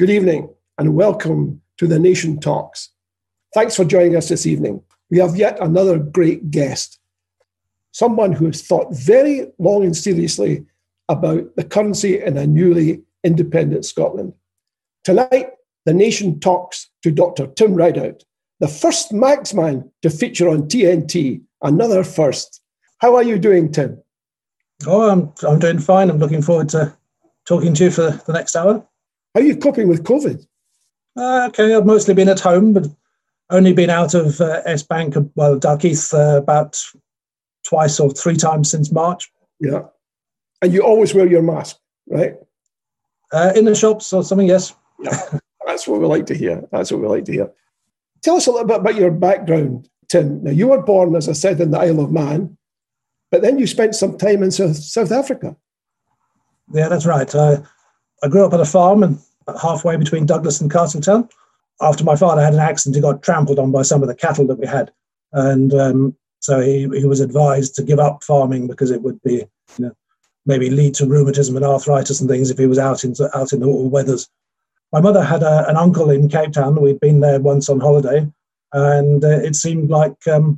Good evening and welcome to The Nation Talks. Thanks for joining us this evening. We have yet another great guest, someone who has thought very long and seriously about the currency in a newly independent Scotland. Tonight, The Nation talks to Dr. Tim Ridout, the first Marxman to feature on TNT, another first. How are you doing, Tim? Oh, I'm doing fine. I'm looking forward to talking to you for the next hour. How are you coping with COVID? Okay, I've mostly been at home, but only been out of S-Bank, Dalkeith, about twice or three times since March. Yeah. And you always wear your mask, right? In the shops or something, yes. Yeah, that's what we like to hear. Tell us a little bit about your background, Tim. Now, you were born, as I said, in the Isle of Man, but then you spent some time in South Africa. Yeah, that's right. I grew up on a farm and halfway between Douglas and Castletown. After my father had an accident, he got trampled on by some of the cattle that we had. And so he was advised to give up farming because it would be, maybe lead to rheumatism and arthritis and things if he was out in the all weathers. My mother had an uncle in Cape Town. We'd been there once on holiday, and it seemed like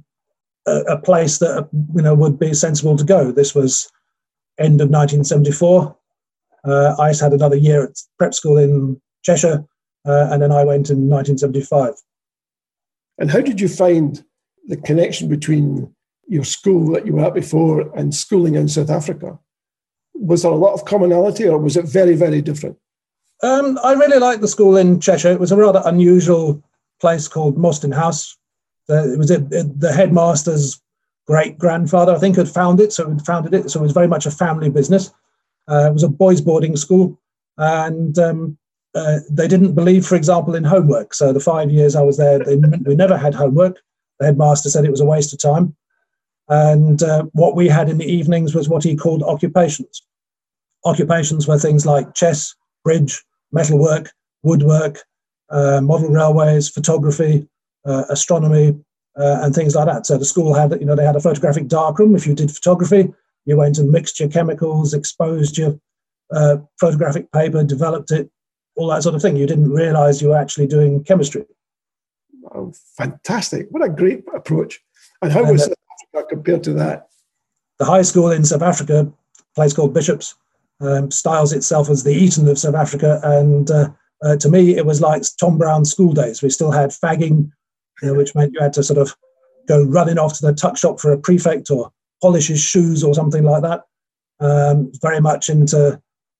a place that would be sensible to go. This was end of 1974. I had another year at prep school in Cheshire, and then I went in 1975. And how did you find the connection between your school that you were at before and schooling in South Africa? Was there a lot of commonality, or was it very, very different? I really liked the school in Cheshire. It was a rather unusual place called Mostyn House. It was the headmaster's great-grandfather, I think, had founded it, so it was very much a family business. It was a boys' boarding school, and they didn't believe, for example, in homework. So the 5 years I was there, we never had homework. The headmaster said it was a waste of time. And what we had in the evenings was what he called occupations. Occupations were things like chess, bridge, metalwork, woodwork, model railways, photography, astronomy, and things like that. So the school had, they had a photographic darkroom. If you did photography, you went and mixed your chemicals, exposed your photographic paper, developed it, all that sort of thing. You didn't realize you were actually doing chemistry. Oh, fantastic. What a great approach. And how was South Africa compared to that? The high school in South Africa, a place called Bishops, styles itself as the Eton of South Africa. And to me, it was like Tom Brown's school days. We still had fagging, which meant you had to sort of go running off to the tuck shop for a prefect or polish his shoes or something like that. Very much into,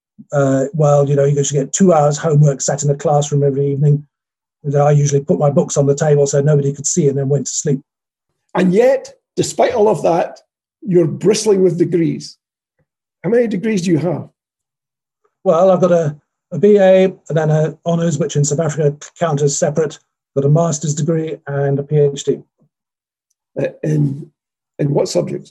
you should get 2 hours homework sat in a classroom every evening. I usually put my books on the table so nobody could see and then went to sleep. And yet, despite all of that, you're bristling with degrees. How many degrees do you have? Well, I've got a BA and then an honours, which in South Africa count as separate. I've got a master's degree and a PhD. In what subjects?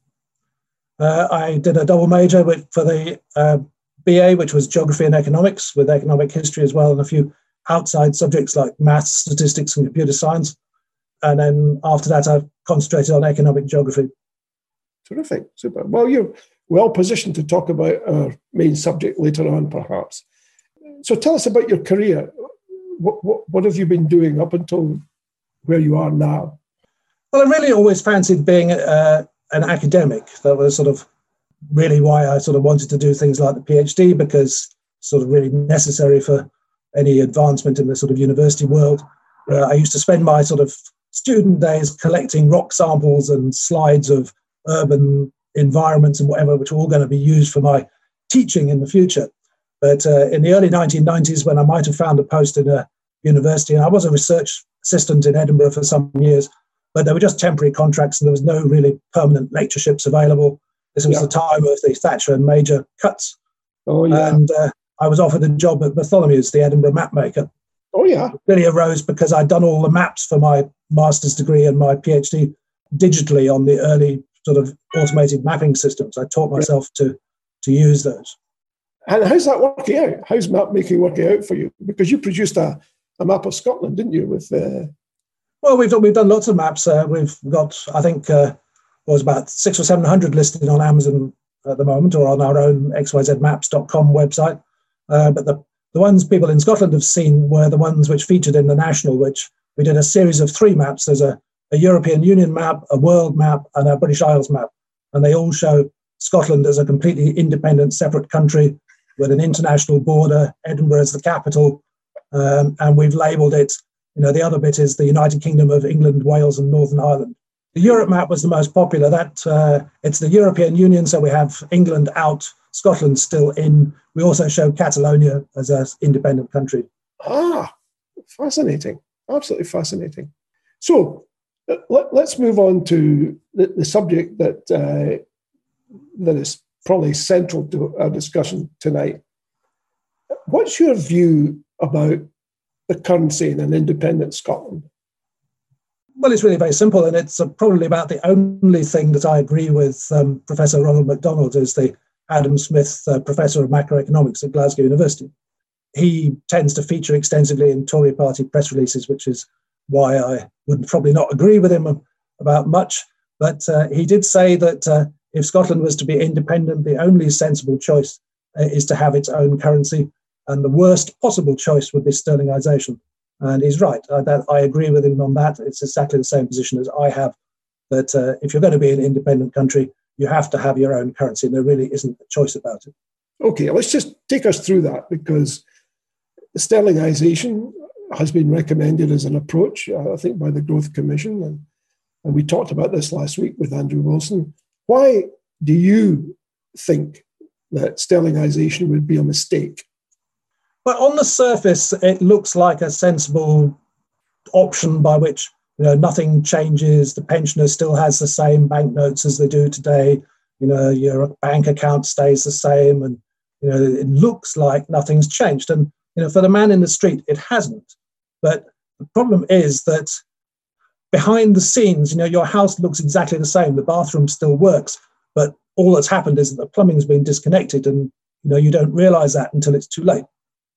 I did a double major for the BA, which was geography and economics, with economic history as well, and a few outside subjects like maths, statistics, and computer science. And then after that, I've concentrated on economic geography. Terrific, super. Well, you're well positioned to talk about our main subject later on, perhaps. So tell us about your career. What have you been doing up until where you are now? Well, I really always fancied being an academic. That was sort of really why I sort of wanted to do things like the PhD, because sort of really necessary for any advancement in the sort of university world. I used to spend my sort of student days collecting rock samples and slides of urban environments and whatever, which were all going to be used for my teaching in the future. But in the early 1990s, when I might have found a post in a university, and I was a research assistant in Edinburgh for some years, but they were just temporary contracts and there was no really permanent lectureships available. This was the time of the Thatcher and Major cuts. Oh, yeah. And I was offered a job at Bartholomew's, the Edinburgh map maker. Oh, yeah. It really arose because I'd done all the maps for my master's degree and my PhD digitally on the early sort of automated mapping systems. I taught myself to use those. And how's that working out? How's map making working out for you? Because you produced a map of Scotland, didn't you? Well, we've done lots of maps. We've got, I think, was about 600 or 700 listed on Amazon at the moment, or on our own xyzmaps.com website. But the The ones people in Scotland have seen were the ones which featured in the National, which we did a series of 3 maps. There's a European Union map, a world map, and a British Isles map. And they all show Scotland as a completely independent, separate country with an international border, Edinburgh as the capital. And we've labelled it, the other bit is the United Kingdom of England, Wales, and Northern Ireland. The Europe map was the most popular. It's the European Union, so we have England out, Scotland still in. We also show Catalonia as an independent country. Fascinating. Absolutely fascinating. So let's move on to the subject that is probably central to our discussion tonight. What's your view about the currency in an independent Scotland? Well, it's really very simple, and it's probably about the only thing that I agree with Professor Ronald McDonald, who's the Adam Smith Professor of Macroeconomics at Glasgow University. He tends to feature extensively in Tory party press releases, which is why I would probably not agree with him about much. But he did say that if Scotland was to be independent, the only sensible choice is to have its own currency, and the worst possible choice would be sterlingisation. And he's right. I agree with him on that. It's exactly the same position as I have, that if you're going to be an independent country, you have to have your own currency, and there really isn't a choice about it. Okay, let's just take us through that, because sterlingisation has been recommended as an approach, I think, by the Growth Commission, and we talked about this last week with Andrew Wilson. Why do you think that sterlingisation would be a mistake? Well, on the surface, it looks like a sensible option by which nothing changes. The pensioner still has the same banknotes as they do today. Your bank account stays the same, and it looks like nothing's changed. And for the man in the street, it hasn't. But the problem is that behind the scenes, your house looks exactly the same. The bathroom still works, but all that's happened is that the plumbing's been disconnected, and you don't realise that until it's too late.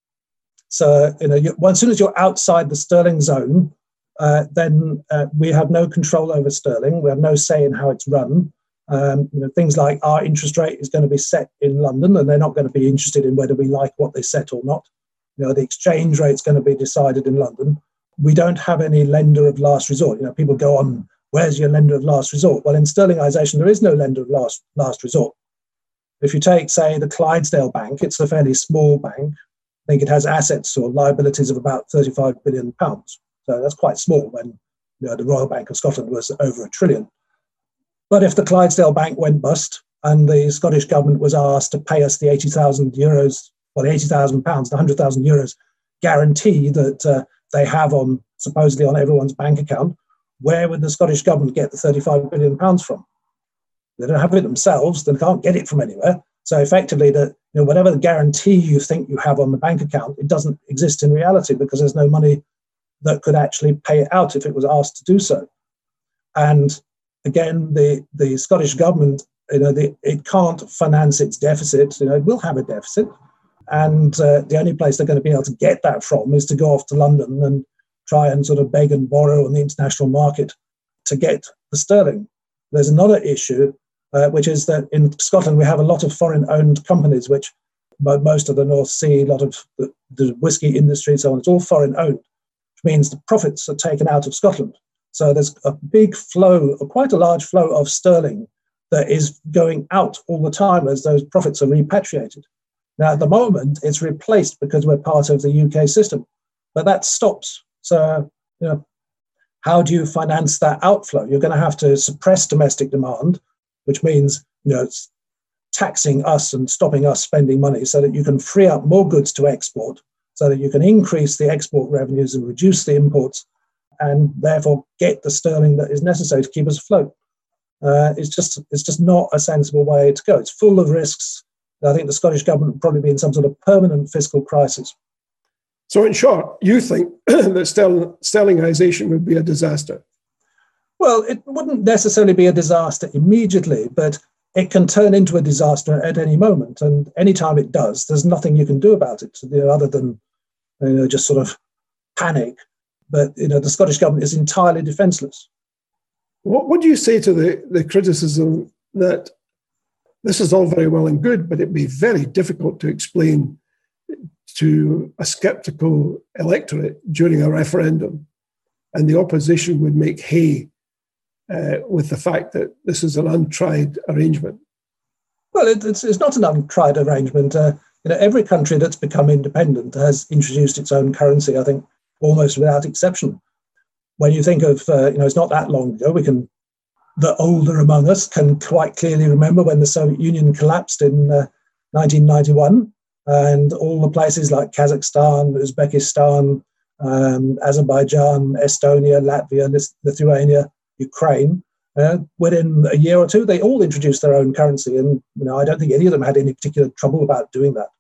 So, as soon as you're outside the sterling zone, then we have no control over sterling. We have no say in how it's run. Things like our interest rate is going to be set in London, and they're not going to be interested in whether we like what they set or not. The exchange rate's going to be decided in London. We don't have any lender of last resort. People go on, where's your lender of last resort? Well, in sterlingisation, there is no lender of last resort. If you take, say, the Clydesdale Bank, it's a fairly small bank. I think it has assets or liabilities of about £35 billion. So that's quite small when the Royal Bank of Scotland was over £1 trillion. But if the Clydesdale Bank went bust and the Scottish government was asked to pay us the £80,000, well, the £80,000, the €100,000 guarantee that they have supposedly on everyone's bank account, where would the Scottish government get the £35 billion from? They don't have it themselves. They can't get it from anywhere. So effectively, whatever the guarantee you think you have on the bank account, it doesn't exist in reality, because there's no money that could actually pay it out if it was asked to do so. And again, the Scottish government, it can't finance its deficit. It will have a deficit. And the only place they're going to be able to get that from is to go off to London and try and sort of beg and borrow on the international market to get the sterling. There's another issue, which is that in Scotland we have a lot of foreign-owned companies, which most of the North Sea, a lot of the whisky industry and so on, it's all foreign-owned, which means the profits are taken out of Scotland. So there's a big flow, quite a large flow of sterling that is going out all the time as those profits are repatriated. Now, at the moment, it's replaced because we're part of the UK system, but that stops. So, how do you finance that outflow? You're going to have to suppress domestic demand, which means, taxing us and stopping us spending money so that you can free up more goods to export, so that you can increase the export revenues and reduce the imports, and therefore get the sterling that is necessary to keep us afloat. It's just not a sensible way to go. It's full of risks. I think the Scottish government would probably be in some sort of permanent fiscal crisis. So in short, you think that sterlingisation would be a disaster? Well, it wouldn't necessarily be a disaster immediately, but it can turn into a disaster at any moment. And anytime it does, there's nothing you can do about it, other than just sort of panic. But the Scottish government is entirely defenceless. What do you say to the criticism that this is all very well and good, but it'd be very difficult to explain to a skeptical electorate during a referendum, and the opposition would make hay with the fact that this is an untried arrangement? Well, it's not an untried arrangement. Every country that's become independent has introduced its own currency, I think, almost without exception. When you think of, it's not that long ago, the older among us can quite clearly remember when the Soviet Union collapsed in 1991, and all the places like Kazakhstan, Uzbekistan, Azerbaijan, Estonia, Latvia, Lithuania, Ukraine, within a year or two, they all introduced their own currency. And I don't think any of them had any particular trouble about doing that.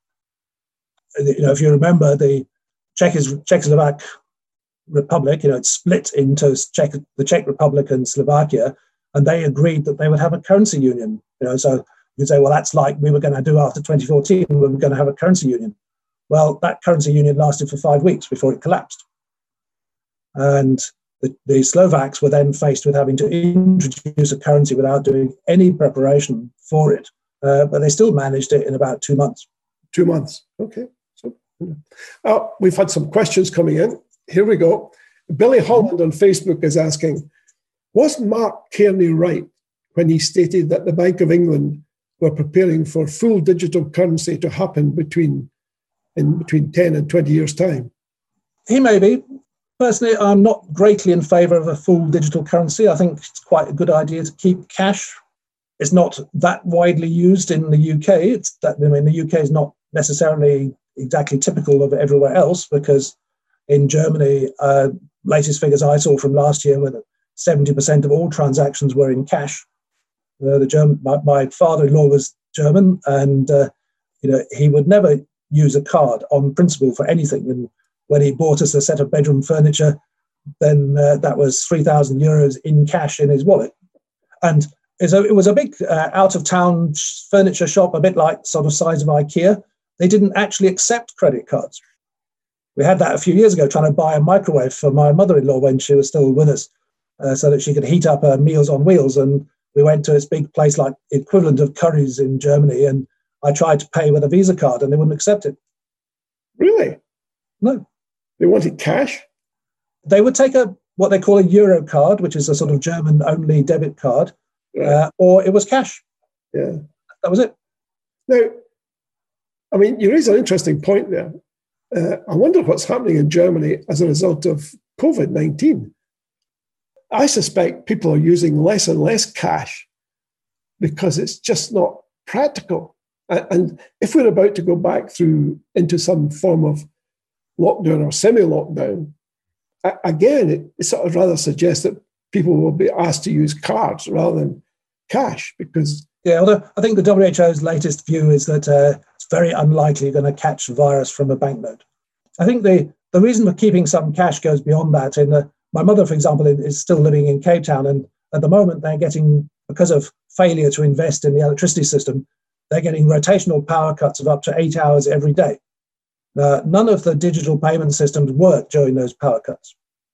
If you remember, the Czechoslovak Republic, it split into the Czech Republic and Slovakia, and they agreed that they would have a currency union. So you say, well, that's like we were going to do after 2014, we were going to have a currency union. Well, that currency union lasted for 5 weeks before it collapsed. And the Slovaks were then faced with having to introduce a currency without doing any preparation for it. But they still managed it in about 2 months. 2 months. Okay. So we've had some questions coming in. Here we go. Billy Holland on Facebook is asking, was Mark Carney right when he stated that the Bank of England were preparing for full digital currency to happen between 10 and 20 years' time? He may be. Personally, I'm not greatly in favour of a full digital currency. I think it's quite a good idea to keep cash. It's not that widely used in the UK. The UK is not necessarily exactly typical of everywhere else, because in Germany, latest figures I saw from last year were that 70% of all transactions were in cash. My father-in-law was German, and he would never use a card on principle for anything. And when he bought us a set of bedroom furniture, then that was 3,000 euros in cash in his wallet. And so it was a big out-of-town furniture shop, a bit like sort of size of IKEA. They didn't actually accept credit cards. We had that a few years ago, trying to buy a microwave for my mother-in-law when she was still with us, so that she could heat up her Meals on Wheels. And we went to this big place like equivalent of Currys in Germany, and I tried to pay with a Visa card and they wouldn't accept it. Really? No. They wanted cash? They would take what they call a Euro card, which is a sort of German-only debit card, right. Or it was cash. Yeah. That was it. Now, you raise an interesting point there. I wonder what's happening in Germany as a result of COVID-19. I suspect people are using less and less cash because it's just not practical. And if we're about to go back into some form of lockdown or semi-lockdown, again, it sort of rather suggests that people will be asked to use cards rather than cash, because... Yeah, although I think the WHO's latest view is that it's very unlikely you're going to catch the virus from a banknote. I think the reason for keeping some cash goes beyond that. My mother, for example, is still living in Cape Town, and at the moment they're getting, because of failure to invest in the electricity system, they're getting rotational power cuts of up to 8 hours every day. None of the digital payment systems work during those power cuts.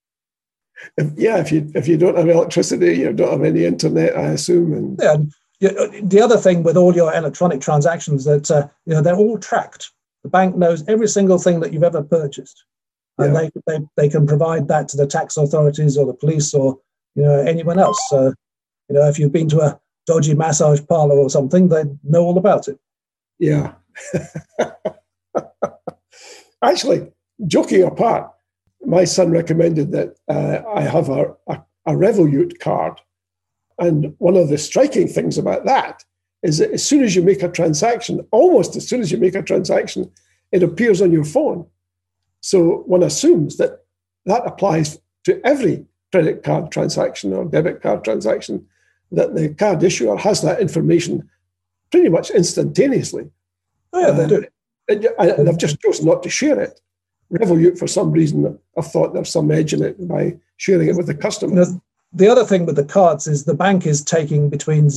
If you don't have electricity, you don't have any internet, I assume. The other thing with all your electronic transactions, that they're all tracked. The bank knows every single thing that you've ever purchased, and they can provide that to the tax authorities or the police or anyone else. So if you've been to a dodgy massage parlor or something, they know all about it. Yeah. Actually, joking apart, my son recommended that I have a Revolut card. And one of the striking things about that is that as soon as you make a transaction, almost as soon as you make a transaction, it appears on your phone. So one assumes that applies to every credit card transaction or debit card transaction, that the card issuer has that information pretty much instantaneously. Oh, yeah, they do. And I've just chosen not to share it. Revolut, for some reason, I've thought there's some edge in it by sharing it with the customer. The other thing with the cards is the bank is taking between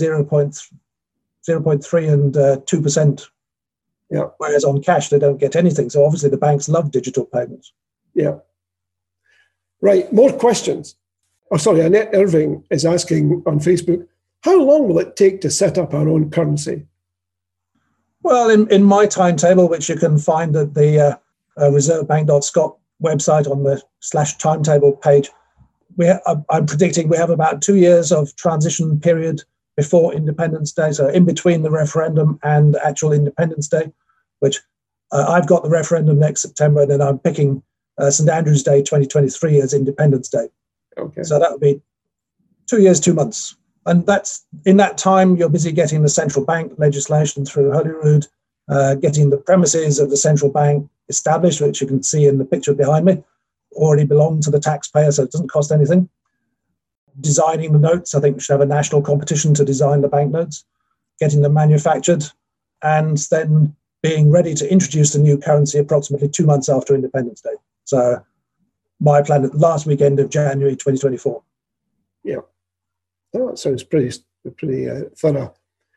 0.3 and 2%. Yeah. Whereas on cash, they don't get anything. So obviously the banks love digital payments. Yeah. Right. More questions. Oh, sorry. Annette Irving is asking on Facebook, how long will it take to set up our own currency? Well, in my timetable, which you can find at the reservebank.scot website on the /timetable page, I'm predicting we have about 2 years of transition period before Independence Day, so in between the referendum and actual Independence Day, which I've got the referendum next September, and then I'm picking St. Andrew's Day 2023 as Independence Day. Okay. So that would be 2 years, 2 months. And that's in that time, you're busy getting the central bank legislation through Holyrood, getting the premises of the central bank established, which you can see in the picture behind me, already belong to the taxpayer, so it doesn't cost anything. Designing the notes, I think we should have a national competition to design the banknotes, getting them manufactured, and then being ready to introduce the new currency approximately 2 months after Independence Day. So my plan at last weekend of January 2024. Yeah. Oh, that sounds pretty thorough.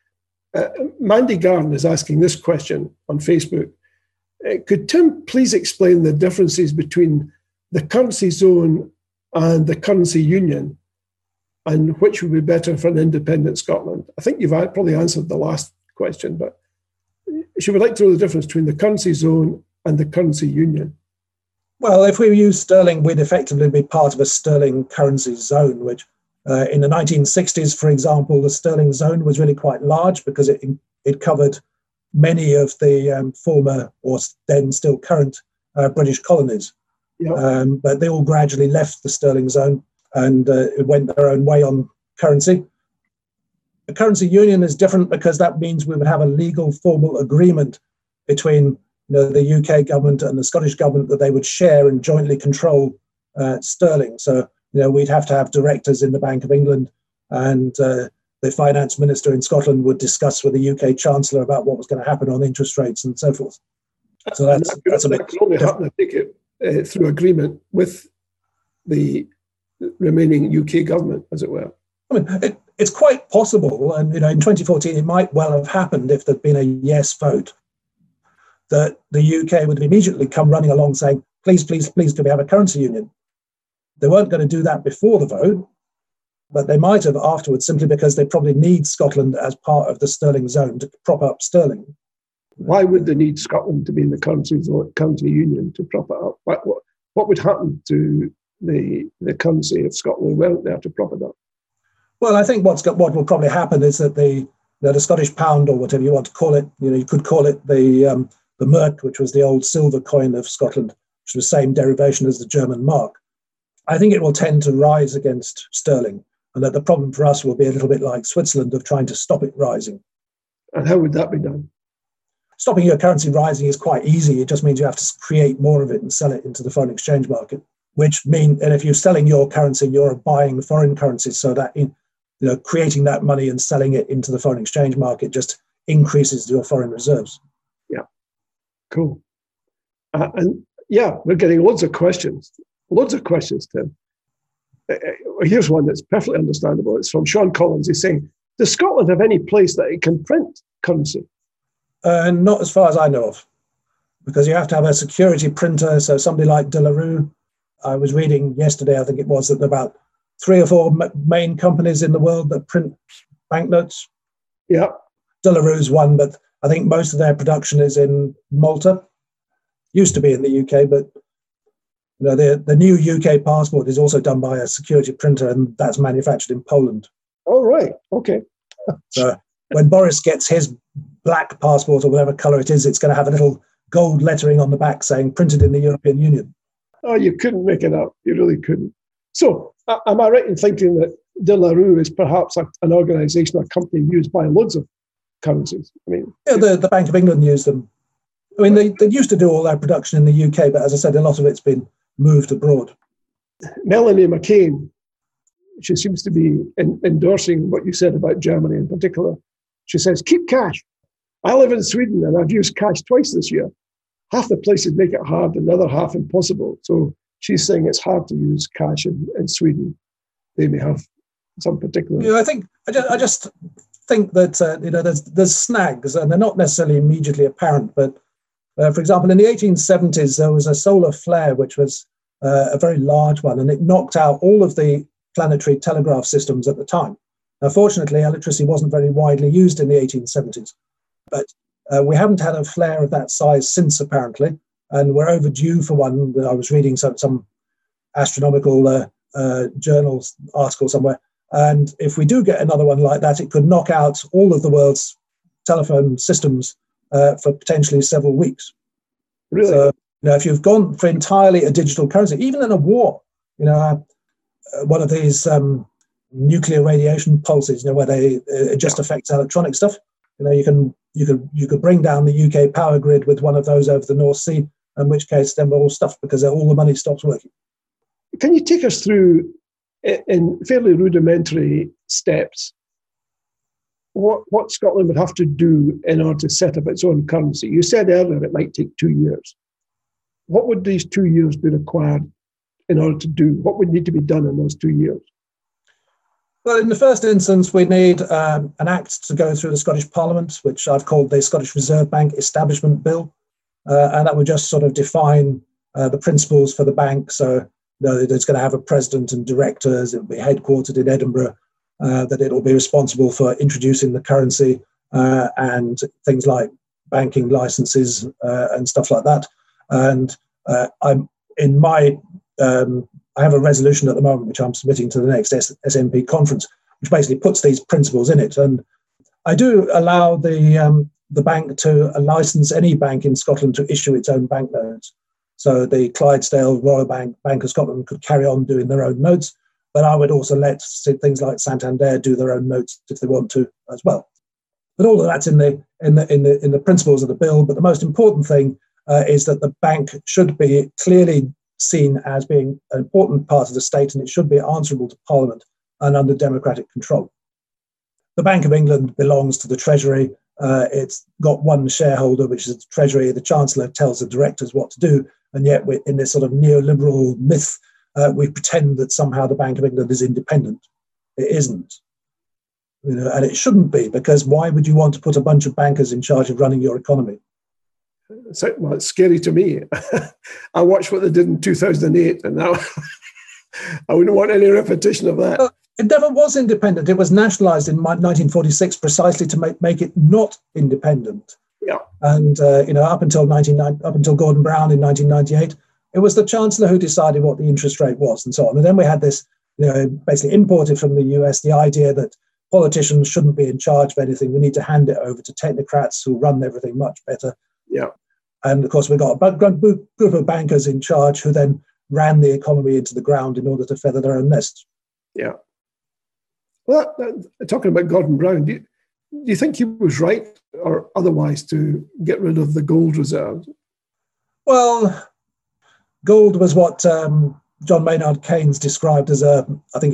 Mandy Garden is asking this question on Facebook. Could Tim please explain the differences between the currency zone and the currency union, and which would be better for an independent Scotland? I think you've probably answered the last question, but she would like to know the difference between the currency zone and the currency union. Well, if we use sterling, we'd effectively be part of a sterling currency zone, which in the 1960s, for example, the sterling zone was really quite large because it covered many of the former or then still current British colonies. Yeah. But they all gradually left the sterling zone and it went their own way on currency. The currency union is different because that means we would have a legal formal agreement between the UK government and the Scottish government that they would share and jointly control sterling. So we'd have to have directors in the Bank of England, and the finance minister in Scotland would discuss with the UK Chancellor about what was going to happen on interest rates and so forth. So that's a bit. That can only happen, I think, through agreement with the remaining UK government, as it were. I mean, it's quite possible, and in 2014 it might well have happened if there'd been a yes vote, that the UK would immediately come running along saying, please, please, please, do we have a currency union? They weren't going to do that before the vote, but they might have afterwards, simply because they probably need Scotland as part of the sterling zone to prop up sterling. Why would they need Scotland to be in the currency union to prop it up? What would happen to the currency if Scotland weren't there to prop it up? Well, I think what will probably happen is that the Scottish pound, or whatever you want to call it, you could call it the merk, which was the old silver coin of Scotland, which was the same derivation as the German mark. I think it will tend to rise against sterling, and that the problem for us will be a little bit like Switzerland of trying to stop it rising. And how would that be done? Stopping your currency rising is quite easy. It just means you have to create more of it and sell it into the foreign exchange market, and if you're selling your currency, you're buying foreign currencies, so that creating that money and selling it into the foreign exchange market just increases your foreign reserves. Yeah, cool. And yeah, we're getting loads of questions, Tim. Here's one that's perfectly understandable. It's from Sean Collins. He's saying, does Scotland have any place that it can print currency? Not as far as I know of, because you have to have a security printer. So somebody like De La Rue, I was reading yesterday, I think it was, that about 3 or 4 main companies in the world that print banknotes. Yeah. De La Rue's one, but I think most of their production is in Malta. Used to be in the UK, but the new UK passport is also done by a security printer, and that's manufactured in Poland. Oh, right. Okay. So when Boris gets his black passport or whatever colour it is, it's going to have a little gold lettering on the back saying printed in the European Union. Oh, you couldn't make it up. You really couldn't. So am I right in thinking that De La Rue is perhaps an organisation, a company used by loads of currencies? Yeah, the Bank of England used them. They used to do all their production in the UK, but as I said, a lot of it's been moved abroad. Melanie McCain, she seems to be endorsing what you said about Germany in particular. She says, keep cash. I live in Sweden and I've used cash twice this year. Half the places make it hard, and the other half impossible. So she's saying it's hard to use cash in Sweden. They may have some particular... I just think that there's snags, and they're not necessarily immediately apparent, but for example, in the 1870s, there was a solar flare, which was a very large one, and it knocked out all of the planetary telegraph systems at the time. Now, fortunately, electricity wasn't very widely used in the 1870s, but we haven't had a flare of that size since, apparently. and we're overdue for one. I was reading some astronomical journals article somewhere, and if we do get another one like that, it could knock out all of the world's telephone systems for potentially several weeks. Really? So, if you've gone for entirely a digital currency, even in a war, one of these nuclear radiation pulses, where it just affects electronic stuff. You could bring down the UK power grid with one of those over the North Sea, in which case then we're all stuffed because all the money stops working. Can you take us through, in fairly rudimentary steps, what Scotland would have to do in order to set up its own currency? You said earlier it might take 2 years. What would these 2 years be required in order to do? What would need to be done in those 2 years? Well, in the first instance, we need an act to go through the Scottish Parliament, which I've called the Scottish Reserve Bank Establishment Bill. And that would just sort of define the principles for the bank. So it's going to have a president and directors. It will be headquartered in Edinburgh, that it will be responsible for introducing the currency and things like banking licenses and stuff like that. And I have a resolution at the moment, which I'm submitting to the next SNP conference, which basically puts these principles in it. And I do allow the bank to license any bank in Scotland to issue its own banknotes. So the Clydesdale Royal Bank of Scotland could carry on doing their own notes, but I would also let things like Santander do their own notes if they want to as well. But all of that's in the principles of the bill. But the most important thing is that the bank should be clearly seen as being an important part of the state, and it should be answerable to Parliament and under democratic control. The Bank of England belongs to the Treasury. It's got one shareholder, which is the Treasury. The Chancellor tells the directors what to do, and yet we're in this sort of neoliberal myth. We pretend that somehow the Bank of England is independent. It isn't, and it shouldn't be, because why would you want to put a bunch of bankers in charge of running your economy? Well, it's scary to me. I watched what they did in 2008, and now I wouldn't want any repetition of that. It never was independent. It was nationalised in 1946 precisely to make it not independent. Yeah. And up until Gordon Brown in 1998, it was the Chancellor who decided what the interest rate was, and so on. And then we had this, basically imported from the US, the idea that politicians shouldn't be in charge of anything. We need to hand it over to technocrats who run everything much better. Yeah. And of course, we got a group of bankers in charge who then ran the economy into the ground in order to feather their own nests. Yeah. Well, talking about Gordon Brown, do you think he was right or otherwise to get rid of the gold reserves? Well, gold was what John Maynard Keynes described as a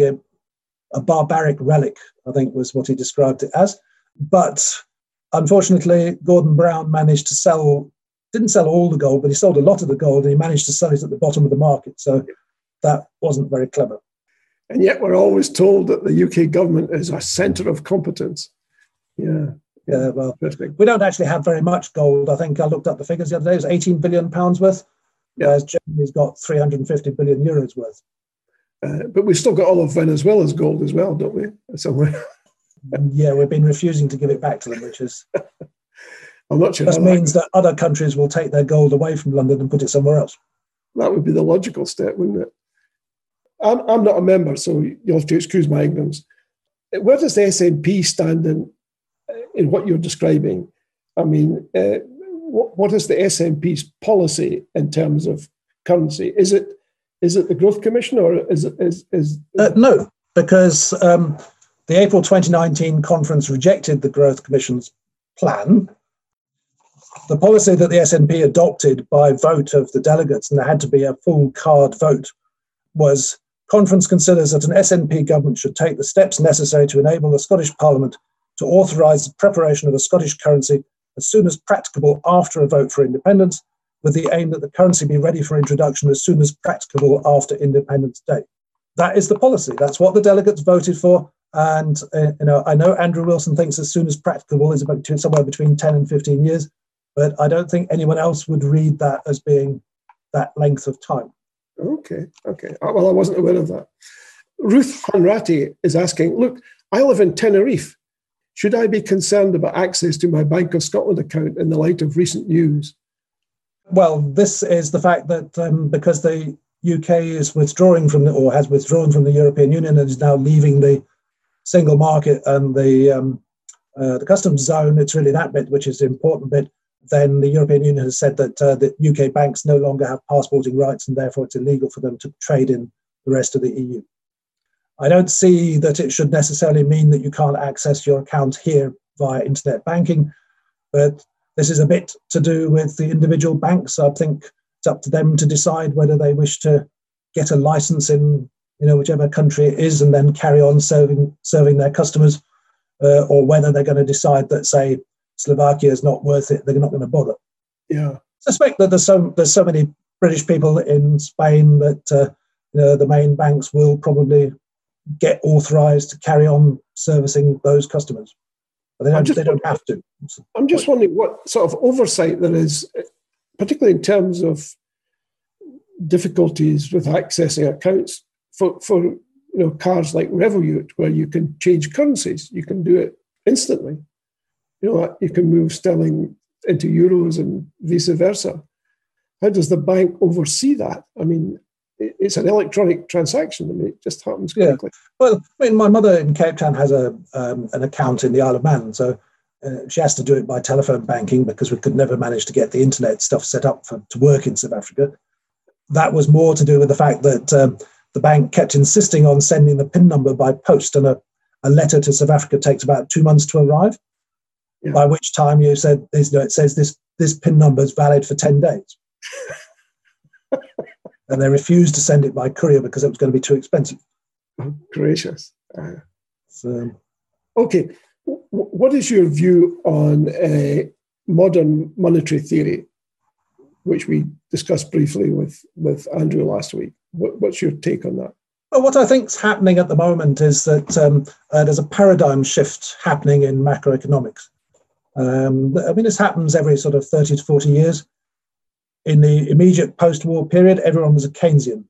barbaric relic, I think was what he described it as. But unfortunately, Gordon Brown didn't sell all the gold, but he sold a lot of the gold, and he managed to sell it at the bottom of the market. So that wasn't very clever. And yet we're always told that the UK government is a centre of competence. Yeah. Yeah, well, we don't actually have very much gold. I think I looked up the figures the other day. It was £18 billion worth, whereas Germany's got 350 billion euros worth. But we've still got all of Venezuela's gold as well, don't we? Somewhere. Yeah, we've been refusing to give it back to them, which is... I'm not sure. That means that other countries will take their gold away from London and put it somewhere else. That would be the logical step, wouldn't it? I'm not a member, so you'll have to excuse my ignorance. Where does the SNP stand in what you're describing? I mean, what is the SNP's policy in terms of currency? Is it the Growth Commission, or is it? No, because the April 2019 conference rejected the Growth Commission's plan. The policy that the SNP adopted by vote of the delegates, and there had to be a full card vote, was: conference considers that an SNP government should take the steps necessary to enable the Scottish Parliament to authorise the preparation of a Scottish currency as soon as practicable after a vote for independence, with the aim that the currency be ready for introduction as soon as practicable after Independence Day. That is the policy. That's what the delegates voted for. And I know Andrew Wilson thinks as soon as practicable is about somewhere between 10 and 15 years, but I don't think anyone else would read that as being that length of time. Okay. Well, I wasn't aware of that. Ruth Hanratty is asking, look, I live in Tenerife. Should I be concerned about access to my Bank of Scotland account in the light of recent news? Well, this is the fact that because the UK is withdrawing from or has withdrawn from the European Union and is now leaving the single market and the customs zone, it's really that bit which is the important bit. Then the European Union has said that the UK banks no longer have passporting rights and therefore it's illegal for them to trade in the rest of the EU. I don't see that it should necessarily mean that you can't access your account here via internet banking, but this is a bit to do with the individual banks. I think it's up to them to decide whether they wish to get a license in whichever country it is and then carry on serving their customers, or whether they're going to decide that, say, Slovakia is not worth it, they're not going to bother. Yeah. I suspect that there's so many British people in Spain that the main banks will probably get authorised to carry on servicing those customers. But they don't have to. I'm just wondering what sort of oversight there is, particularly in terms of difficulties with accessing accounts for cards like Revolut, where you can change currencies. You can do it instantly. You can move sterling into euros and vice versa. How does the bank oversee that? I mean, it's an electronic transaction. I mean, it just happens quickly. Yeah. Well, I mean, my mother in Cape Town has an account in the Isle of Man, so she has to do it by telephone banking because we could never manage to get the internet stuff set up to work in South Africa. That was more to do with the fact that the bank kept insisting on sending the PIN number by post, and a letter to South Africa takes about 2 months to arrive. Yeah. By which time it says this PIN number is valid for 10 days. And they refused to send it by courier because it was going to be too expensive. Oh, gracious. Okay. What is your view on modern monetary theory, which we discussed briefly with Andrew last week? What's your take on that? Well, what I think is happening at the moment is that there's a paradigm shift happening in macroeconomics. I mean, this happens every sort of 30 to 40 years. In the immediate post-war period, everyone was a Keynesian.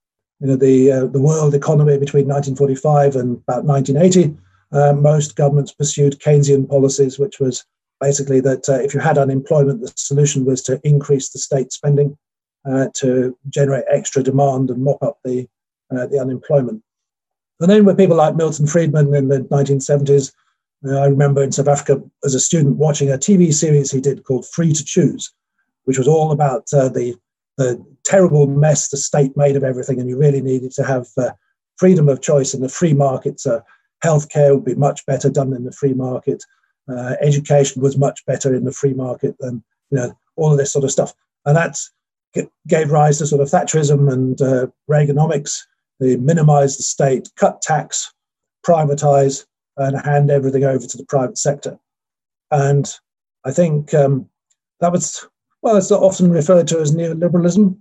The world economy between 1945 and about 1980, most governments pursued Keynesian policies, which was basically that if you had unemployment, the solution was to increase the state spending to generate extra demand and mop up the unemployment. And then with people like Milton Friedman in the 1970s, I remember in South Africa as a student watching a TV series he did called Free to Choose, which was all about the terrible mess the state made of everything, and you really needed to have freedom of choice in the free market. So healthcare would be much better done in the free market. Education was much better in the free market than all of this sort of stuff. And that gave rise to sort of Thatcherism and Reaganomics. They minimise the state, cut tax, privatise, and hand everything over to the private sector. And I think that was, well, it's often referred to as neoliberalism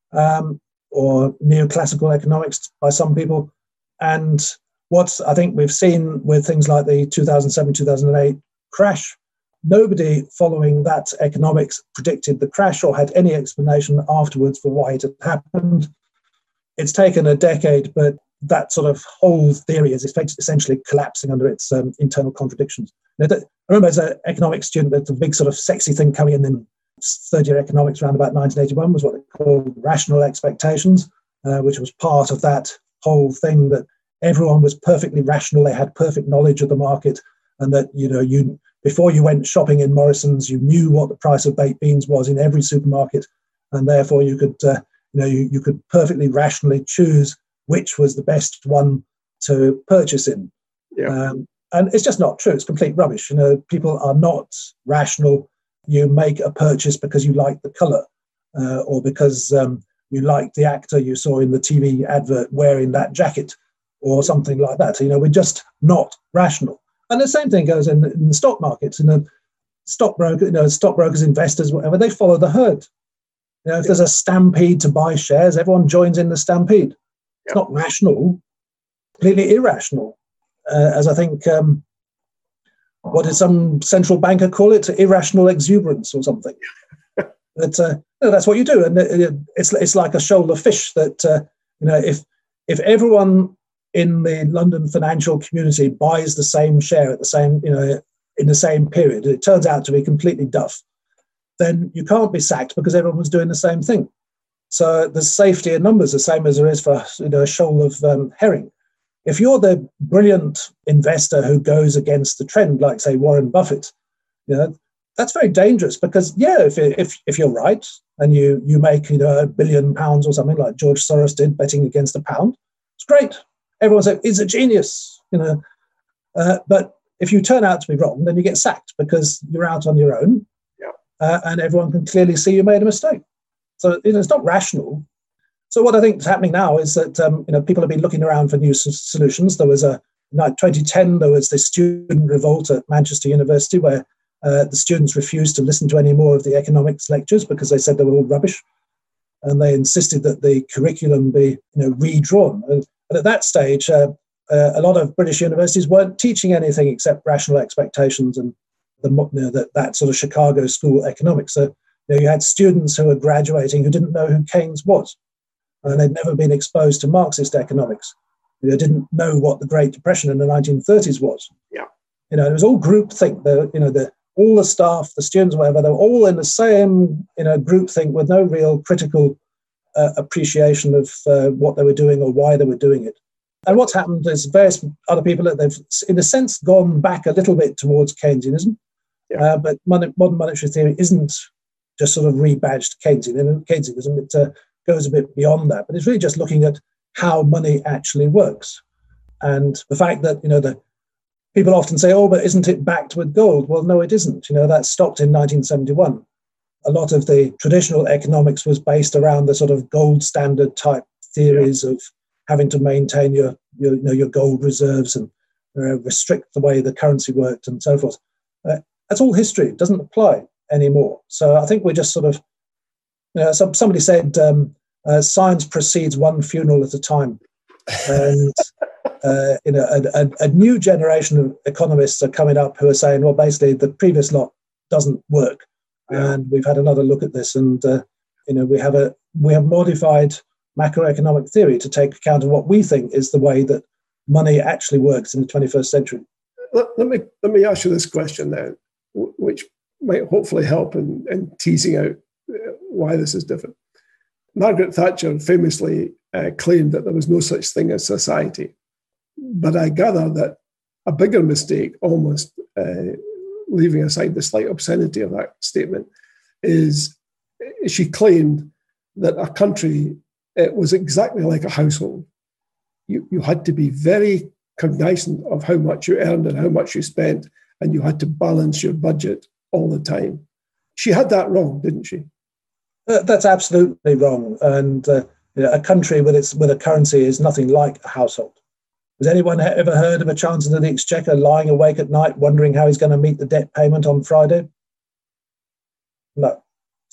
or neoclassical economics by some people. And what I think we've seen with things like the 2007-2008 crash, nobody following that economics predicted the crash or had any explanation afterwards for why it had happened. It's taken a decade, but that sort of whole theory is essentially collapsing under its internal contradictions. I remember as an economics student that the big sort of sexy thing coming in third year economics around about 1981 was what they called rational expectations, which was part of that whole thing that everyone was perfectly rational, they had perfect knowledge of the market, and that you before you went shopping in Morrison's, you knew what the price of baked beans was in every supermarket, and therefore you could you could perfectly rationally choose which was the best one to purchase in. Yeah. And it's just not true. It's complete rubbish. People are not rational. You make a purchase because you like the colour or because you like the actor you saw in the TV advert wearing that jacket or something like that. We're just not rational. And the same thing goes in the stock markets. Stockbrokers, investors, whatever, they follow the herd. If there's a stampede to buy shares, everyone joins in the stampede. It's not rational, completely irrational. As I think, what did some central banker call it? Irrational exuberance or something. But that's what you do, and it's like a shoal of fish. That if everyone in the London financial community buys the same share at the same in the same period, it turns out to be completely duff. then you can't be sacked because everyone was doing the same thing. So there's safety in numbers, the same as there is for a shoal of herring. If you're the brilliant investor who goes against the trend, like say Warren Buffett, that's very dangerous because if you're right and you make £1 billion or something like George Soros did betting against the pound, it's great. Everyone says he's a genius, but if you turn out to be wrong, then you get sacked because you're out on your own, and everyone can clearly see you made a mistake. So it's not rational. So what I think is happening now is that people have been looking around for new solutions. There was in 2010 there was this student revolt at Manchester University where the students refused to listen to any more of the economics lectures because they said they were all rubbish, and they insisted that the curriculum be redrawn. And at that stage, a lot of British universities weren't teaching anything except rational expectations and that sort of Chicago school economics. So you had students who were graduating who didn't know who Keynes was, and they'd never been exposed to Marxist economics. They didn't know what the Great Depression in the 1930s was. Yeah, it was all groupthink. All the staff, the students, whatever, they were all in the same groupthink with no real critical appreciation of what they were doing or why they were doing it. And what's happened is various other people that they've, in a sense, gone back a little bit towards Keynesianism. Yeah. But modern monetary theory isn't just sort of rebadged Keynesianism. It goes a bit beyond that. But it's really just looking at how money actually works. And the fact that, the people often say, oh, but isn't it backed with gold? Well, no, it isn't. That stopped in 1971. A lot of the traditional economics was based around the sort of gold standard type theories of having to maintain your gold reserves and restrict the way the currency worked and so forth. That's all history. It doesn't apply anymore. So I think we're just sort of, somebody said science proceeds one funeral at a time. And a new generation of economists are coming up who are saying, well, basically the previous lot doesn't work. Yeah. And we've had another look at this, and we have modified macroeconomic theory to take account of what we think is the way that money actually works in the 21st century. Let me ask you this question now, which might hopefully help in teasing out why this is different. Margaret Thatcher famously claimed that there was no such thing as society. But I gather that a bigger mistake, almost leaving aside the slight obscenity of that statement, is she claimed that a country was exactly like a household. You had to be very cognizant of how much you earned and how much you spent, and you had to balance your budget all the time. She had that wrong, didn't she? That's absolutely wrong. And a country with a currency is nothing like a household. Has anyone ever heard of a Chancellor of the Exchequer lying awake at night wondering how he's going to meet the debt payment on Friday? No.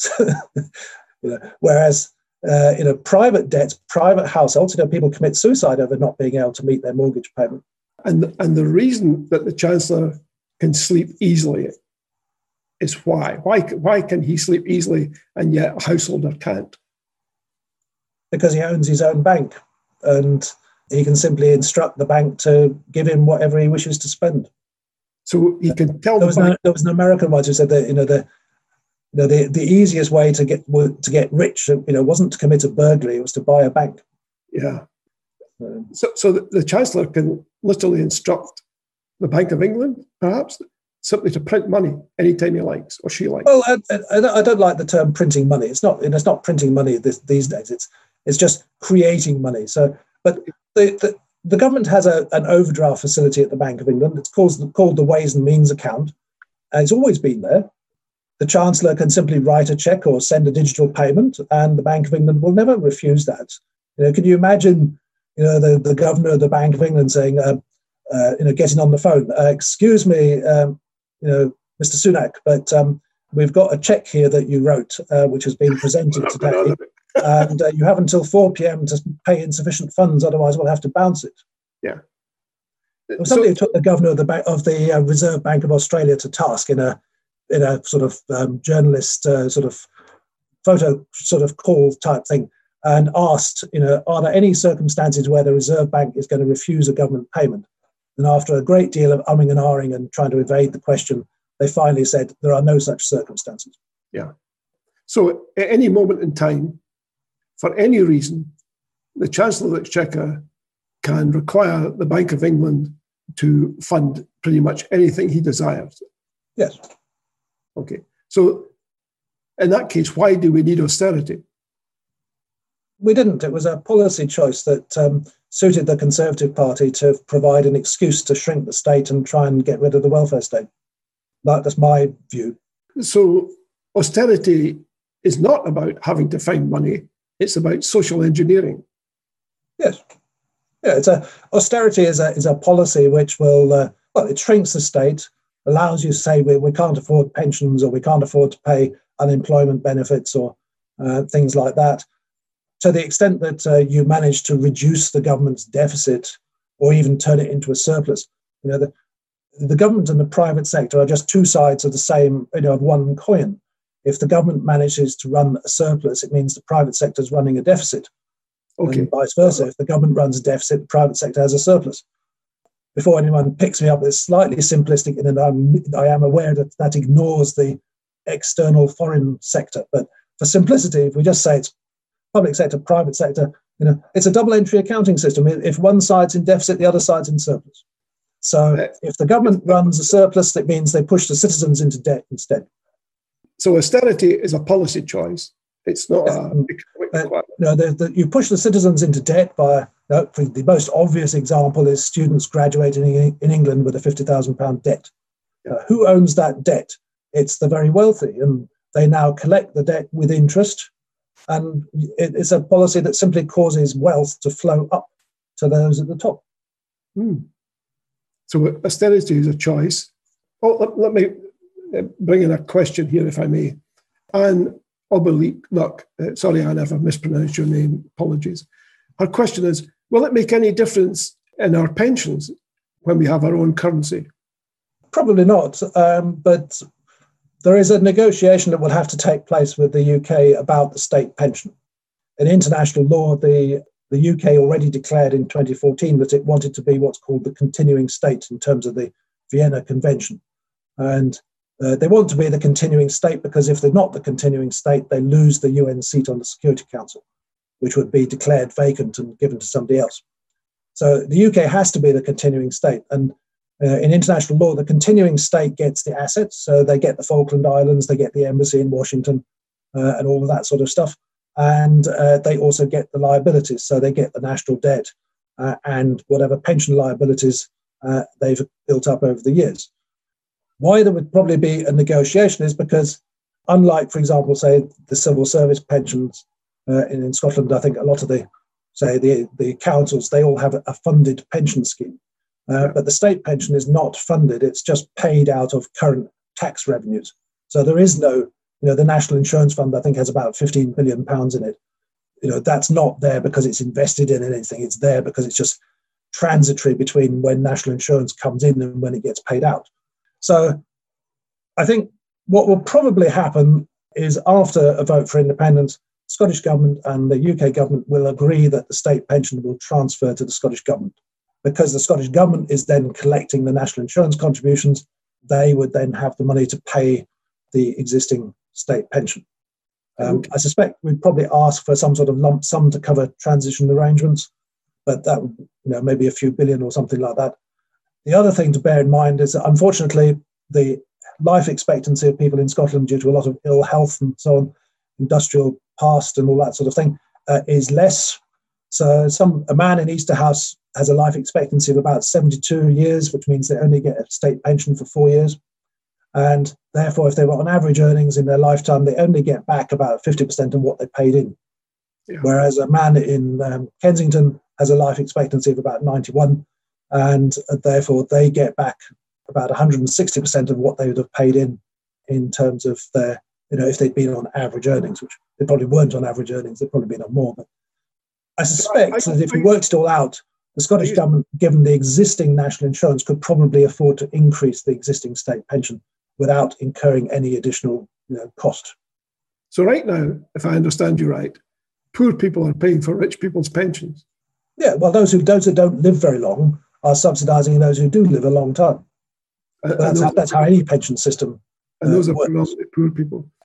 Whereas private debts, private households, people commit suicide over not being able to meet their mortgage payment. And the reason that the Chancellor can sleep easily is why? Why can he sleep easily and yet a householder can't? Because he owns his own bank, and he can simply instruct the bank to give him whatever he wishes to spend. So he can tell there was an American once who said that the easiest way to get rich wasn't to commit a burglary, it was to buy a bank. Yeah. So the Chancellor can literally instruct the Bank of England, perhaps, simply to print money anytime he likes or she likes. Well, I don't like the term printing money. It's not printing money these days. It's just creating money. So, but the government has an overdraft facility at the Bank of England. It's called the Ways and Means account, and it's always been there. The Chancellor can simply write a cheque or send a digital payment, and the Bank of England will never refuse that. Can you imagine, the governor of the Bank of England saying, getting on the phone, excuse me, Mr. Sunak, but we've got a cheque here that you wrote, which has been presented today, and you have until 4 p.m. to pay insufficient funds, otherwise we'll have to bounce it. Yeah. It was something that took the governor of the Reserve Bank of Australia to task in a sort of journalist sort of photo sort of call type thing, and asked, are there any circumstances where the Reserve Bank is going to refuse a government payment? And after a great deal of umming and ahhing and trying to evade the question, they finally said there are no such circumstances. Yeah. So at any moment in time, for any reason, the Chancellor of the Exchequer can require the Bank of England to fund pretty much anything he desires. Yes. Okay. So in that case, why do we need austerity? We didn't. It was a policy choice that suited the Conservative Party to provide an excuse to shrink the state and try and get rid of the welfare state. That's my view. So austerity is not about having to find money. It's about social engineering. Yes. Yeah, austerity is a policy which will, it shrinks the state, allows you to say we can't afford pensions or we can't afford to pay unemployment benefits or things like that. To the extent that you manage to reduce the government's deficit or even turn it into a surplus, the government and the private sector are just two sides of the same, of one coin. If the government manages to run a surplus, it means the private sector is running a deficit. Okay. And vice versa. If the government runs a deficit, the private sector has a surplus. Before anyone picks me up, it's slightly simplistic, and I am aware that ignores the external foreign sector. But for simplicity, if we just say it's public sector, private sector, it's a double entry accounting system. If one side's in deficit, the other side's in surplus. So if the government runs a surplus, that means they push the citizens into debt instead. So austerity is a policy choice. It's not you push the citizens into debt by, the most obvious example is students graduating in England with a £50,000 debt. Who owns that debt? It's the very wealthy, and they now collect the debt with interest. And it's a policy that simply causes wealth to flow up to those at the top. So austerity is a choice. Let me bring in a question here, if I may. Anne Oberleek, sorry, Anne, if I've mispronounced your name, apologies. Her question is, will it make any difference in our pensions when we have our own currency? Probably not, but there is a negotiation that will have to take place with the UK about the state pension. In international law, the UK already declared in 2014 that it wanted to be what's called the continuing state in terms of the Vienna Convention. And they want to be the continuing state because if they're not the continuing state, they lose the UN seat on the Security Council, which would be declared vacant and given to somebody else. So the UK has to be the continuing state. And in international law, the continuing state gets the assets. So they get the Falkland Islands, they get the embassy in Washington, and all of that sort of stuff. And they also get the liabilities. So they get the national debt and whatever pension liabilities they've built up over the years. Why there would probably be a negotiation is because, unlike, for example, say the civil service pensions in Scotland, I think a lot of the councils, they all have a funded pension scheme. But the state pension is not funded. It's just paid out of current tax revenues. So there is no, the National Insurance Fund, I think, has about £15 billion in it. That's not there because it's invested in anything. It's there because it's just transitory between when national insurance comes in and when it gets paid out. So I think what will probably happen is after a vote for independence, the Scottish Government and the UK Government will agree that the state pension will transfer to the Scottish Government. Because the Scottish Government is then collecting the national insurance contributions, they would then have the money to pay the existing state pension. I suspect we'd probably ask for some sort of lump sum to cover transition arrangements, but that would, maybe a few billion or something like that. The other thing to bear in mind is that, unfortunately, the life expectancy of people in Scotland, due to a lot of ill health and so on, industrial past and all that sort of thing, is less. So a man in Easterhouse has a life expectancy of about 72 years, which means they only get a state pension for 4 years. And therefore, if they were on average earnings in their lifetime, they only get back about 50% of what they paid in. Yeah. Whereas a man in Kensington has a life expectancy of about 91, and therefore they get back about 160% of what they would have paid in terms of their, if they'd been on average earnings, which they probably weren't on average earnings, they'd probably been on more. But I suspect that if we worked it all out, the Scottish Government, given the existing national insurance, could probably afford to increase the existing state pension without incurring any additional cost. So right now, if I understand you right, poor people are paying for rich people's pensions. Yeah, well, those who don't live very long are subsidising those who do live a long time. That's how any pension system and those are predominantly poor people.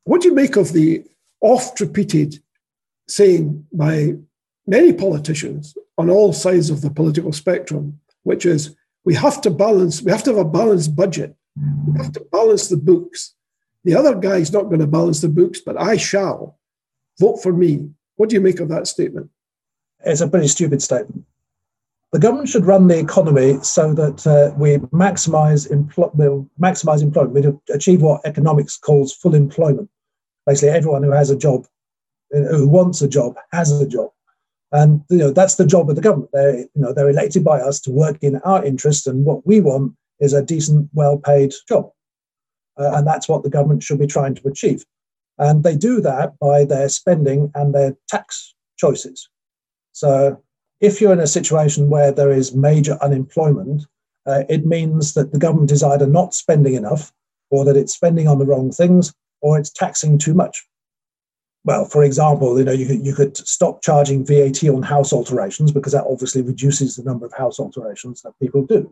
What do you make of the oft-repeated saying by many politicians on all sides of the political spectrum, which is we have to have a balanced budget. We have to balance the books. The other guy's not going to balance the books, but I shall. Vote for me. What do you make of that statement? It's a pretty stupid statement. The government should run the economy so that we maximise employment. We achieve what economics calls full employment. Basically, everyone who has a job, who wants a job, has a job. And that's the job of the government. They're elected by us to work in our interest, and what we want is a decent, well-paid job. And that's what the government should be trying to achieve. And they do that by their spending and their tax choices. So if you're in a situation where there is major unemployment, it means that the government is either not spending enough, or that it's spending on the wrong things, or it's taxing too much. Well, for example, you could stop charging VAT on house alterations, because that obviously reduces the number of house alterations that people do.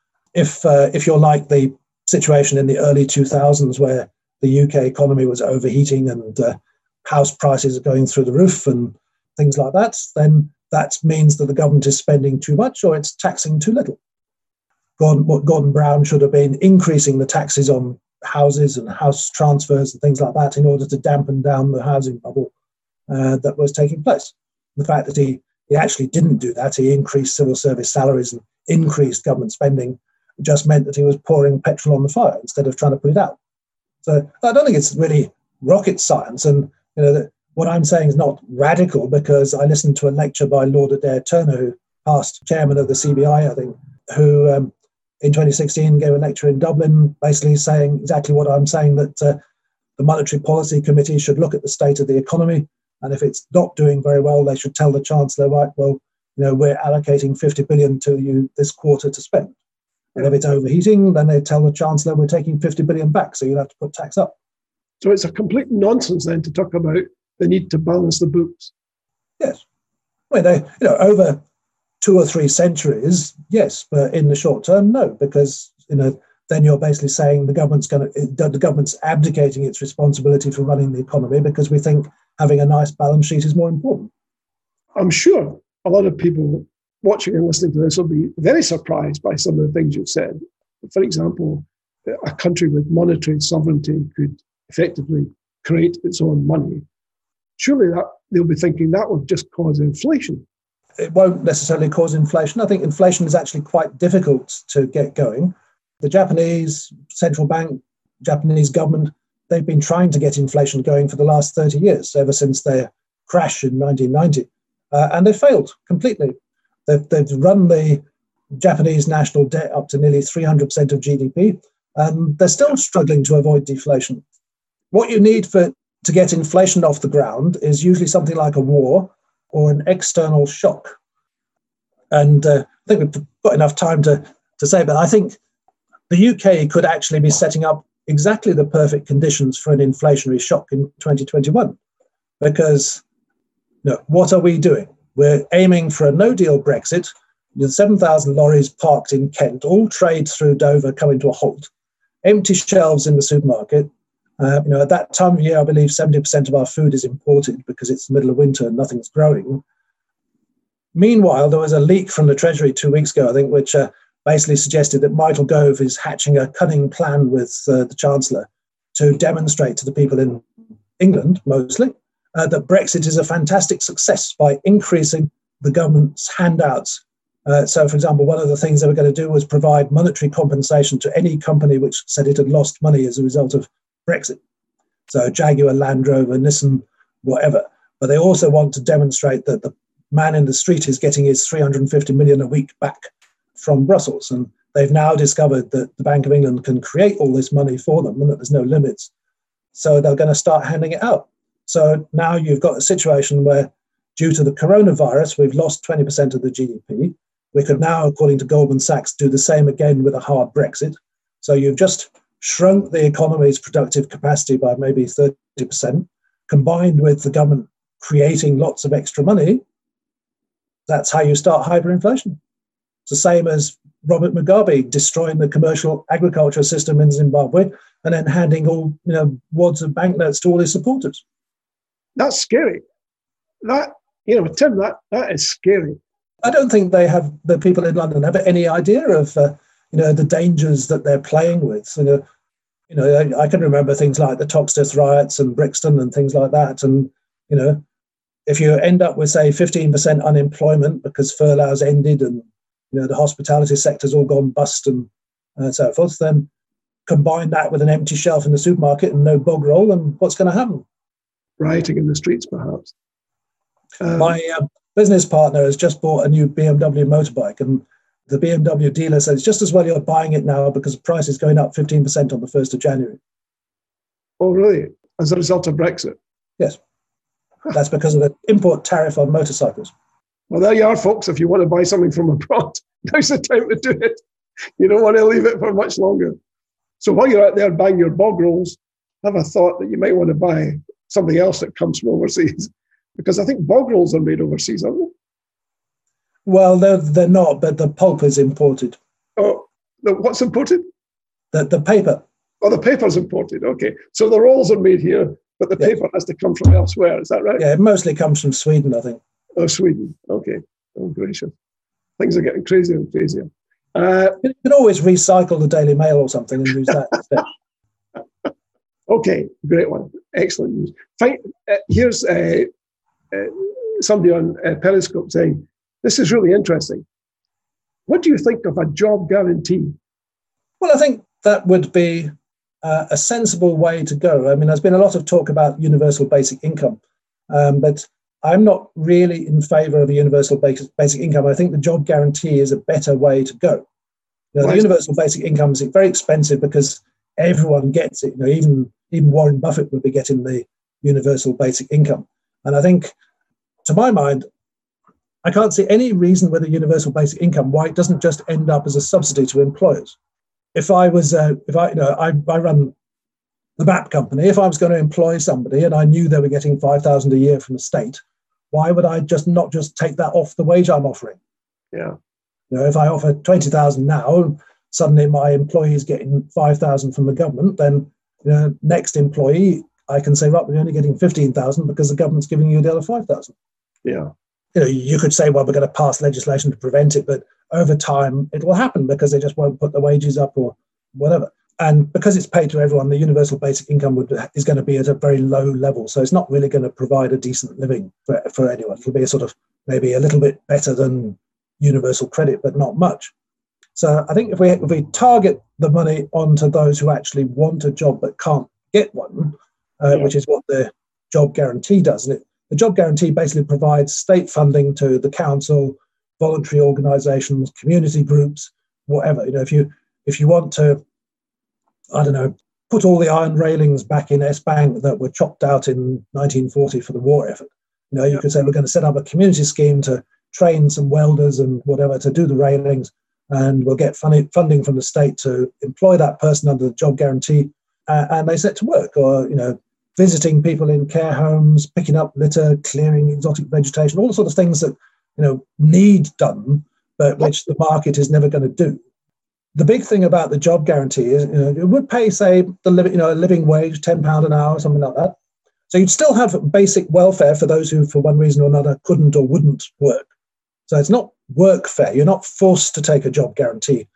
If you're like the situation in the early 2000s where the UK economy was overheating and house prices are going through the roof and things like that, then that means that the government is spending too much or it's taxing too little. Gordon Brown should have been increasing the taxes on houses and house transfers and things like that in order to dampen down the housing bubble that was taking place. The fact that he actually didn't do that, he increased civil service salaries and increased government spending, just meant that he was pouring petrol on the fire instead of trying to put it out. So I don't think it's really rocket science. And what I'm saying is not radical, because I listened to a lecture by Lord Adair Turner, who past chairman of the CBI, I think, who in 2016 gave a lecture in Dublin, basically saying exactly what I'm saying, that the Monetary Policy Committee should look at the state of the economy, and if it's not doing very well, they should tell the Chancellor, right, well, we're allocating 50 billion to you this quarter to spend. And if it's overheating, then they tell the Chancellor, we're taking 50 billion back, so you'll have to put tax up. So it's a complete nonsense then to talk about the need to balance the books. Yes. I mean, over 2 or 3 centuries, yes, but in the short term, no, because then you're basically saying the government's abdicating its responsibility for running the economy because we think having a nice balance sheet is more important. I'm sure a lot of people watching and listening to this will be very surprised by some of the things you've said. For example, a country with monetary sovereignty could effectively create its own money. Surely that they'll be thinking that would just cause inflation. It won't necessarily cause inflation. I think inflation is actually quite difficult to get going. The Japanese central bank, Japanese government, they've been trying to get inflation going for the last 30 years, ever since their crash in 1990. And they failed completely. They've run the Japanese national debt up to nearly 300% of GDP, and they're still struggling to avoid deflation. What you need to get inflation off the ground is usually something like a war or an external shock. And I think we've got enough time to say, but I think the UK could actually be setting up exactly the perfect conditions for an inflationary shock in 2021. Because what are we doing? We're aiming for a no-deal Brexit, with 7,000 lorries parked in Kent, all trade through Dover coming to a halt, empty shelves in the supermarket. At that time of year, I believe 70% of our food is imported because it's the middle of winter and nothing's growing. Meanwhile, there was a leak from the Treasury 2 weeks ago, I think, which basically suggested that Michael Gove is hatching a cunning plan with the Chancellor to demonstrate to the people in England, mostly, that Brexit is a fantastic success by increasing the government's handouts. So, for example, one of the things they were going to do was provide monetary compensation to any company which said it had lost money as a result of Brexit. So Jaguar, Land Rover, Nissan, whatever. But they also want to demonstrate that the man in the street is getting his 350 million a week back from Brussels. And they've now discovered that the Bank of England can create all this money for them and that there's no limits. So they're going to start handing it out. So now you've got a situation where, due to the coronavirus, we've lost 20% of the GDP. We could now, according to Goldman Sachs, do the same again with a hard Brexit. So you've just shrunk the economy's productive capacity by maybe 30%, combined with the government creating lots of extra money. That's how you start hyperinflation. It's the same as Robert Mugabe destroying the commercial agriculture system in Zimbabwe and then handing all wads of banknotes to all his supporters. That's scary. That, Tim, that is scary. I don't think the people in London have any idea of the dangers that they're playing with. I can remember things like the Toxteth riots and Brixton and things like that. And if you end up with, say, 15% unemployment because furloughs ended and the hospitality sector's all gone bust and so forth, then combine that with an empty shelf in the supermarket and no bog roll, and what's going to happen? Rioting in the streets, perhaps. My business partner has just bought a new BMW motorbike, and the BMW dealer says just as well you're buying it now because the price is going up 15% on the 1st of January. Oh, really? As a result of Brexit? Yes. That's because of the import tariff on motorcycles. Well, there you are, folks. If you want to buy something from abroad, now's the time to do it. You don't want to leave it for much longer. So while you're out there buying your bog rolls, have a thought that you might want to buy something else that comes from overseas. Because I think bog rolls are made overseas, aren't they? Well, they're not, but the pulp is imported. Oh, what's imported? The paper. Oh, the paper's imported. Okay. So the rolls are made here, but the paper has to come from elsewhere. Is that right? Yeah, it mostly comes from Sweden, I think. Oh, Sweden. Okay. Oh, gracious. Things are getting crazier and crazier. You can always recycle the Daily Mail or something and use that instead. Okay, great one. Excellent news. Here's somebody on Periscope saying, this is really interesting. What do you think of a job guarantee? Well, I think that would be a sensible way to go. I mean, there's been a lot of talk about universal basic income, but I'm not really in favour of a universal basic income. I think the job guarantee is a better way to go. The universal basic income is very expensive because everyone gets it. Even Warren Buffett would be getting the universal basic income. And I think, to my mind, I can't see any reason with a universal basic income why it doesn't just end up as a subsidy to employers. If I run the MAP company, if I was going to employ somebody and I knew they were getting $5,000 a year from the state, why would I not just take that off the wage I'm offering? Yeah. If I offer $20,000 now, suddenly my employee is getting $5,000 from the government, then next employee I can say, right, we're only getting $15,000 because the government's giving you the other $5,000. Yeah. You could say, well, we're going to pass legislation to prevent it, but over time it will happen because they just won't put the wages up or whatever. And because it's paid to everyone, the universal basic income is going to be at a very low level. So it's not really going to provide a decent living for anyone. It'll be a sort of maybe a little bit better than universal credit, but not much. So I think if we target the money onto those who actually want a job but can't get one, which is what the job guarantee does. And the job guarantee basically provides state funding to the council, voluntary organisations, community groups, whatever. If you want to, I don't know, put all the iron railings back in S-Bank that were chopped out in 1940 for the war effort, you could say we're going to set up a community scheme to train some welders and whatever to do the railings, and we'll get funding from the state to employ that person under the job guarantee, and they set to work. Or visiting people in care homes, picking up litter, clearing exotic vegetation, all the sort of things that need done, but which the market is never going to do. The big thing about the job guarantee is it would pay, say, a living wage, £10 an hour, something like that. So you'd still have basic welfare for those who, for one reason or another, couldn't or wouldn't work. So it's not workfare. You're not forced to take a job guarantee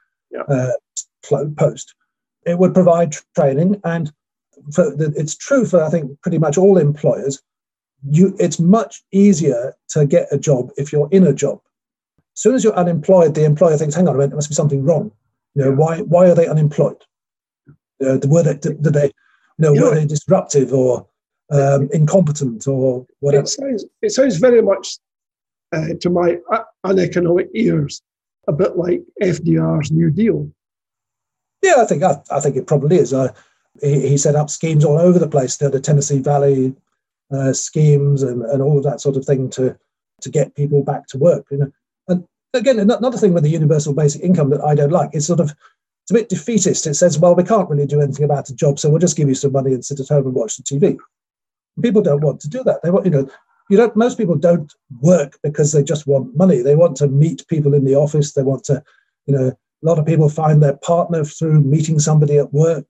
post. It would provide training, and it's true for, I think, pretty much all employers. It's much easier to get a job if you're in a job. As soon as you're unemployed, the employer thinks, hang on a minute, there must be something wrong. Why are they unemployed? Were they disruptive or incompetent or whatever? It sounds very much to my uneconomic ears a bit like FDR's New Deal. Yeah, I think it probably is. He set up schemes all over the place. The Tennessee Valley schemes and all of that sort of thing to get people back to work. And again, another thing with the universal basic income that I don't like is it's a bit defeatist. It says, well, we can't really do anything about a job, so we'll just give you some money and sit at home and watch the TV. People don't want to do that. They want, most people don't work because they just want money. They want to meet people in the office. They want to, a lot of people find their partner through meeting somebody at work.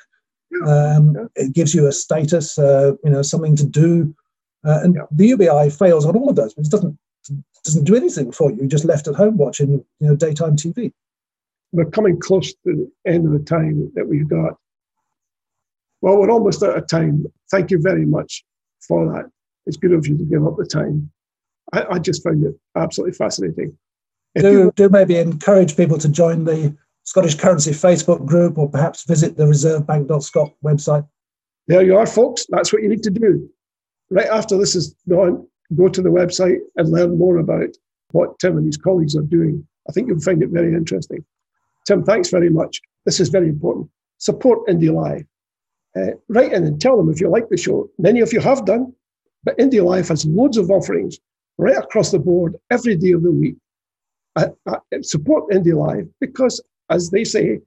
It gives you a status, something to do. The UBI fails on all of those. It doesn't do anything for you. You're just left at home watching daytime TV. We're coming close to the end of the time that we've got. Well, we're almost out of time. Thank you very much for that. It's good of you to give up the time. I just found it absolutely fascinating. Do maybe encourage people to join the Scottish Currency Facebook group, or perhaps visit the reservebank.scot website. There you are, folks. That's what you need to do. Right after this is gone, go to the website and learn more about what Tim and his colleagues are doing. I think you'll find it very interesting. Tim, thanks very much. This is very important. Support Indie Live. Write in and tell them if you like the show. Many of you have done, but Indie Live has loads of offerings right across the board every day of the week. Support Indie Live because, as they say,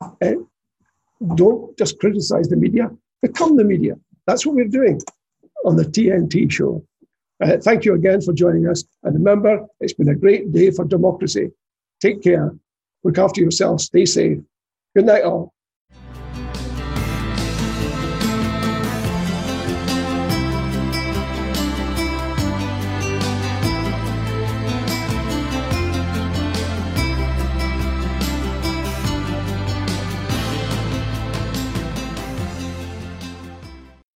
don't just criticize the media, become the media. That's what we're doing on the TNT show. Thank you again for joining us. And remember, it's been a great day for democracy. Take care. Look after yourselves. Stay safe. Good night, all.